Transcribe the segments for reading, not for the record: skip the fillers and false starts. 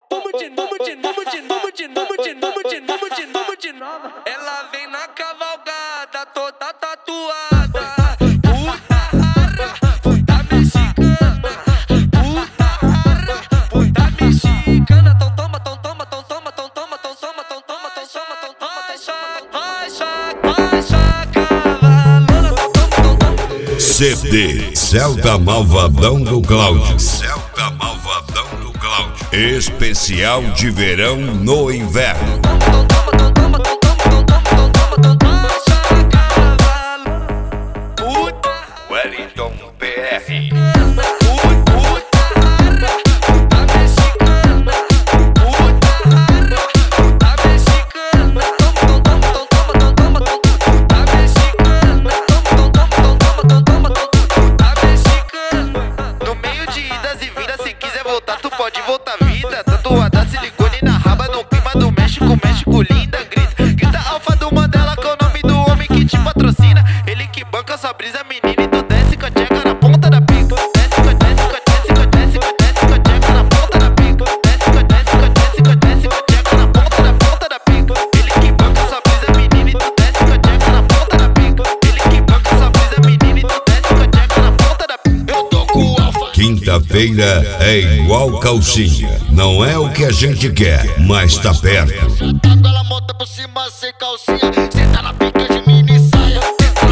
nova. Ela vem na cavalgada, toda tatuada. Puta mexicana. Puta mexicana. Tão toma. CD Celta Malvadão do Cláudio. Especial de verão no inverno. Wellington PR. Tu pode voltar vida, tatuada silicone na raba, no clima do México linda, grita alfa do Mandela, que é o nome do homem que te patrocina. Ele que banca sua brisa, menina, e tu desce com a tcheca na ponta da pica. Desce com a tcheca na ponta da pica. Desce com a tcheca na ponta da pica. Ele que banca sua brisa, menina, e tu desce com a tcheca na ponta da pica. Ele que banca sua brisa, menina, e tu desce com a tcheca na ponta da pica. Eu tô com o alfa. Quinta-feira é igual calcinha. Não é o que a gente quer, mas tá perto. Ela monta por cima sem calcinha, senta na pica de mini saia.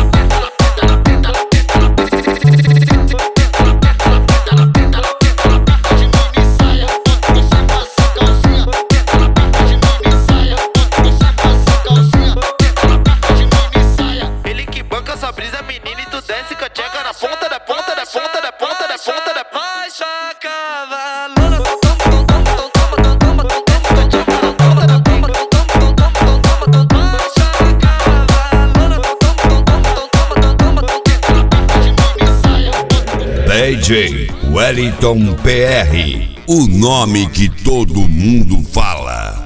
Ele que banca sua brisa, menina, e tu desce com a tcheca na ponta da ponta da ponta da ponta da ponta da Baixa cavalona. DJ Wellington PR, o nome que todo mundo fala.